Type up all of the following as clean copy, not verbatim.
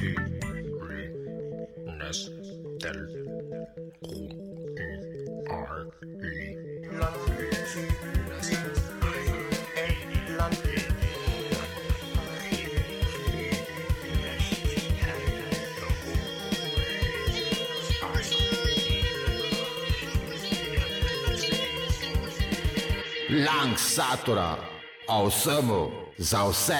Langsatura, o vsemu, za vse.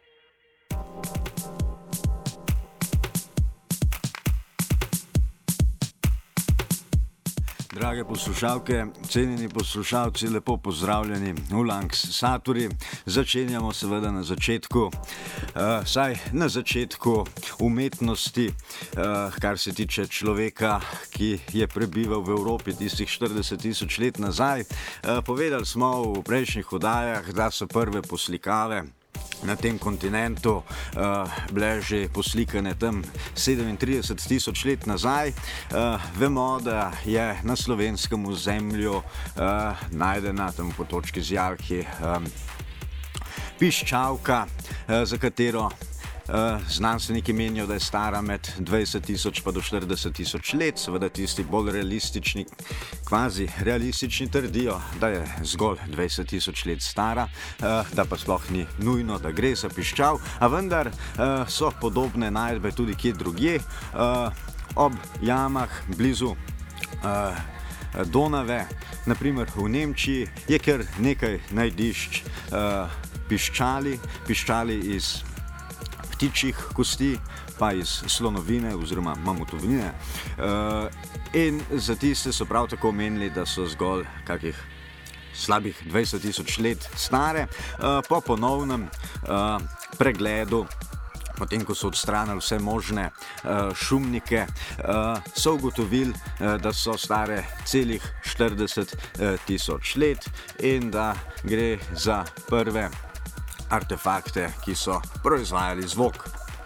Drage poslušalke, cenjeni poslušalci, lepo pozdravljeni v Langsaturi. Začenjamo seveda na začetku, saj na začetku umetnosti, kar se tiče človeka, ki je prebival v Evropi tistih 40 000 let nazaj. Povedali smo v prejšnjih oddajah, da so prve poslikave na tem kontinentu bile že poslikane tam 37 000 let nazaj. Vemo, da je na slovenskem ozemlju najdena tam po točki z Jalhi piščalka, za katero znanstveniki menijo, da je stara med 20 000 pa do 40 000 let. Seveda tisti bolj realistični, kvazi realistični trdijo, da je zgolj 20 000 let stara, da pa sploh ni nujno, da gre za piščal, a vendar so podobne najdbe tudi kje drugje, ob jamah blizu Donave, naprimer v Nemčiji, je kar nekaj najdišč piščali iz ptičjih kosti, pa iz slonovine oziroma mamutovine. In za tiste so prav tako menili, da so zgolj kakih slabih 20 000 let stare. Po ponovnem pregledu, potem ko so odstranili vse možne šumnike, so ugotovili, da so stare celih 40 000 let in da gre za prve artefakte, ki so proizvajali zvok.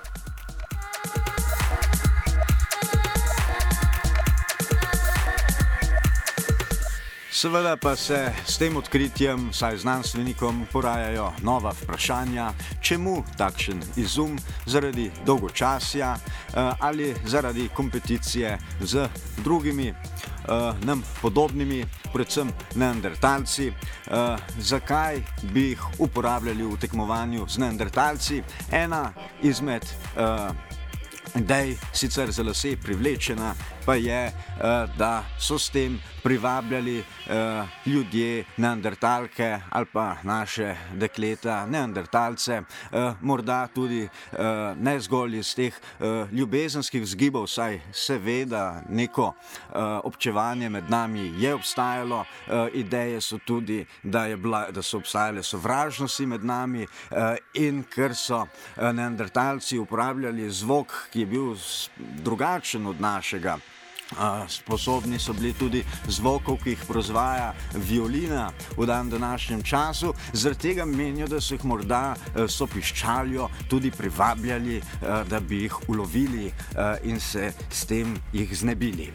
Seveda pa se s tem odkritjem, saj znanstvenikom, porajajo nova vprašanja, čemu takšen izum, zaradi dolgočasja ali zaradi kompeticije z drugimi nam podobnimi, predvsem neandertalci. Zakaj bi jih uporabljali v tekmovanju z neandertalci? Ena izmed idej, sicer za lase privlečena, pa je, da so s tem privabljali ljudje neandertalke ali pa naše dekleta neandertalce, morda tudi ne zgolj iz teh ljubezenskih vzgibov, saj seveda neko občevanje med nami je obstajalo. Ideje so tudi, da so obstajale sovražnosti med nami, in ker so neandertalci uporabljali zvok, ki je bil drugačen od našega. Sposobni so bili tudi zvokov, ki jih proizvaja violina v današnjem času, zaradi tega menijo, da so jih morda so piščaljo tudi privabljali, da bi jih ulovili in se s tem jih znebili.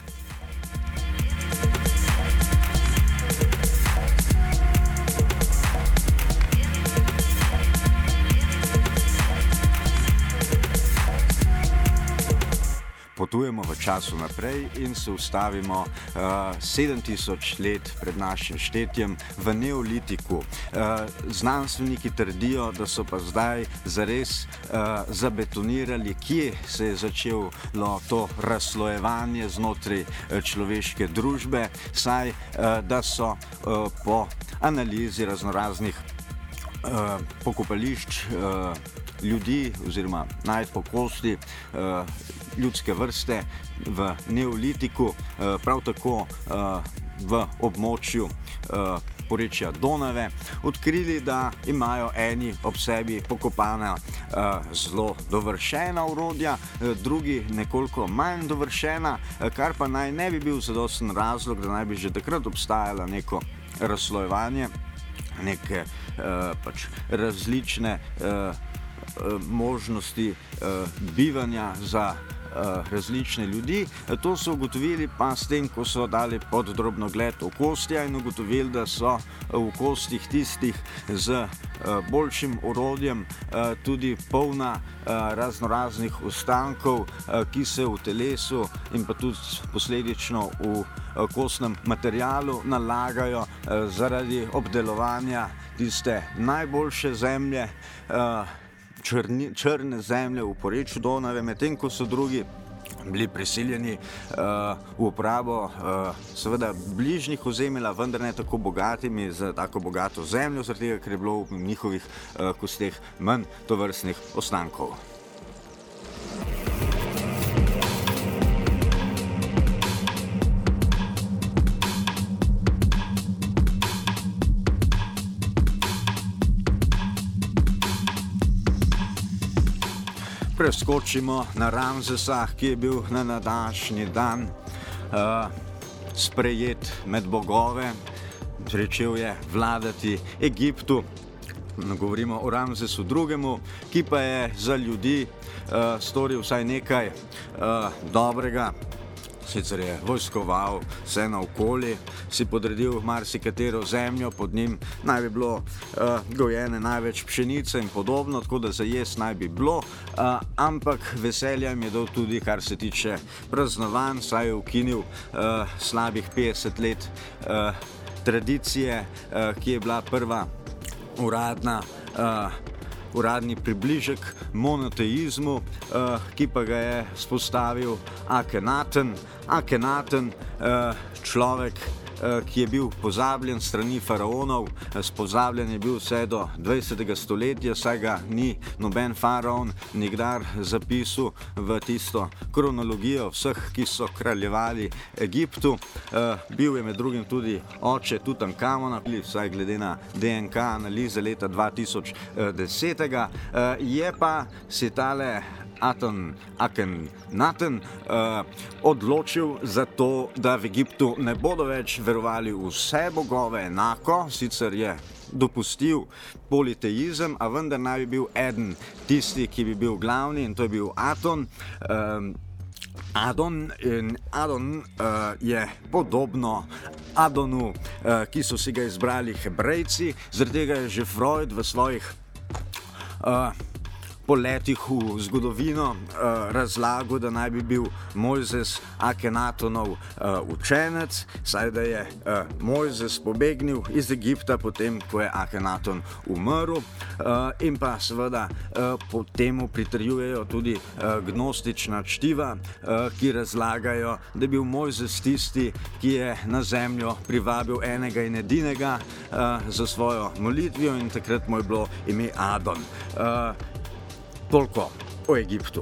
Potujemo v času naprej in se ustavimo 7000 let pred našim štetjem v neolitiku. Znanstveniki trdijo, da so pa zdaj zares zabetonirali, kje se je začelo to razslojevanje znotraj človeške družbe, saj da so po analizi raznoraznih pokopališč ljudi oziroma najdb kosti ljudske vrste v neolitiku, prav tako v območju porečja Donave, odkrili, da imajo eni ob sebi pokopana zelo dovršena orodja, drugi nekoliko manj dovršena, kar pa naj ne bi bil zadosten razlog, da naj bi že takrat obstajalo neko razslojevanje, neke pač različne možnosti bivanja za različne ljudi. To so ugotovili pa s tem, ko so dali pod drobnogled okostja in ugotovili, da so v kostih tistih z boljšim orodjem tudi polna raznoraznih ostankov, ki se v telesu in pa tudi posledično v kostnem materialu nalagajo zaradi obdelovanja tiste najboljše zemlje, črne zemlje v porečju Donave, medtem ko so drugi bili prisiljeni v uporabo seveda bližnjih ozemelj, vendar ne tako bogatimi, z tako bogato zemljo, zaradi tega, ker je bilo v njihovih kosteh manj tovrstnih ostankov. Preskočimo na Ramsesa, ki je bil na današnji dan sprejet med bogove, začel je vladati Egiptu. Govorimo o Ramsesu II., ki pa je za ljudi storil vsaj nekaj dobrega. Sicer je vojskoval vse naokoli, si podredil marsikatero zemljo, pod njim naj bi bilo gojene največ pšenice in podobno, tako da za jesti naj bi bilo, ampak veselja jim je dal tudi, kar se tiče praznovanj, saj je ukinil slabih 50 let tradicije, ki je bila prva uradni približek monoteizmu, ki pa ga je spostavil Akenaten. Akenaten, človek, ki je bil pozabljen strani faraonov, pozabljen je bil vse do 20. stoletja, saj ga ni noben faraon nikdar zapisal v tisto kronologijo vseh, ki so kraljevali Egiptu. Bil je med drugim tudi oče Tutankamona, vsaj glede na DNK analize leta 2010. Je pa si tale Akenaten odločil za to, da v Egiptu ne bodo več verovali vse bogove enako, sicer je dopustil politeizem, a vendar naj bi bil eden tisti, ki bi bil glavni, in to je bil Adon. Adon je podobno Adonu, ki so si ga izbrali Hebrejci, zaradi tega je že Freud v svojih poletih v zgodovino razlagal, da naj bi bil Mojzes Akenatonov učenec, saj da je Mojzes pobegnil iz Egipta potem, ko je Akenaton umrl, in pa seveda po temu pritrjujejo tudi gnostična čtiva, ki razlagajo, da je bil Mojzes tisti, ki je na zemljo privabil enega in edinega za svojo molitvijo, in takrat mu je bilo ime Adon. Toliko o Egiptu.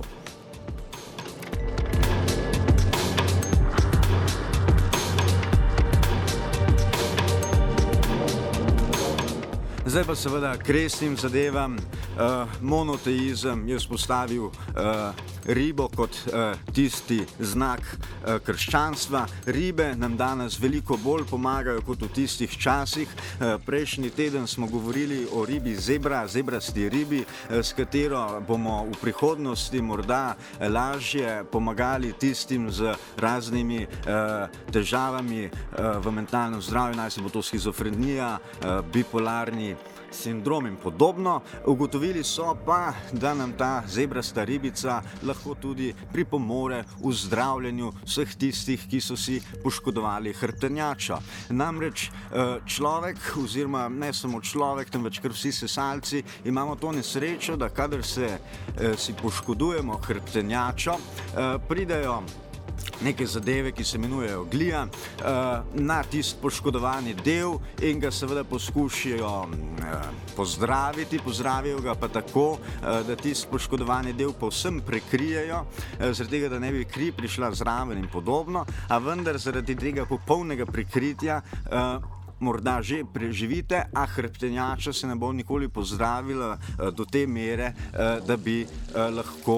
Zdaj pa seveda k resnim zadevam. Monoteizem je vzpostavil ribo kot tisti znak krščanstva. Ribe nam danes veliko bolj pomagajo kot v tistih časih. Prejšnji teden smo govorili o ribi zebra, zebrasti ribi, s katero bomo v prihodnosti morda lažje pomagali tistim z raznimi težavami v mentalnem zdravju, naj se bo to shizofrenija, bipolarni sindrom in podobno. Ugotovili so pa, da nam ta zebrasta ribica lahko tudi pripomore v zdravljenju vseh tistih, ki so si poškodovali hrbtenjačo. Namreč človek, oziroma ne samo človek, temveč kar vsi sesalci, imamo to nesrečo, da kadar si poškodujemo hrbtenjačo, pridejo neke zadeve, ki se imenujejo glija, na tisti poškodovani del in ga seveda poskušajo pozdraviti, pozdravijo ga pa tako, da tisti poškodovani del povsem prekrijejo, zaradi tega, da ne bi kri prišla zraven in podobno, a vendar zaradi tega popolnega prikritja morda že preživite, a hrbtenjača se ne bo nikoli pozdravila do te mere, da bi lahko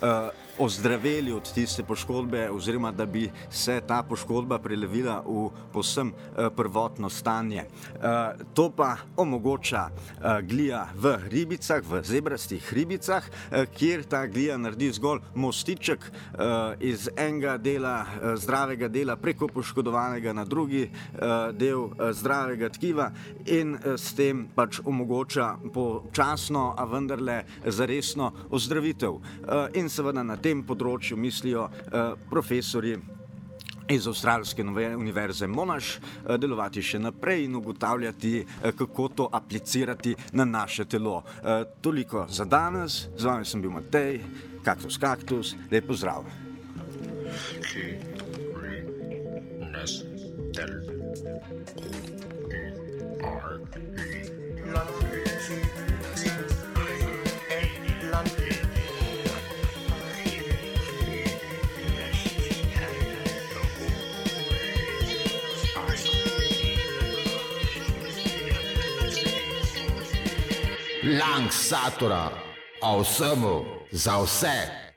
ozdraveli od tiste poškodbe, oziroma da bi se ta poškodba prelevila v povsem prvotno stanje. To pa omogoča glija v ribicah, v zebrastih ribicah, kjer ta glija naredi zgolj mostiček iz enega dela, zdravega dela preko poškodovanega na drugi del zdravega tkiva in s tem pač omogoča počasno, a vendarle zaresno ozdravitev. In seveda na tem področju mislijo profesorji iz Avstralske univerze Monash delovati še naprej in ugotavljati, kako to aplicirati na naše telo. Toliko za danes, z vami sem bil Matej, Kaktus, lep pozdrav. Langsatora, o vsemu, za vse.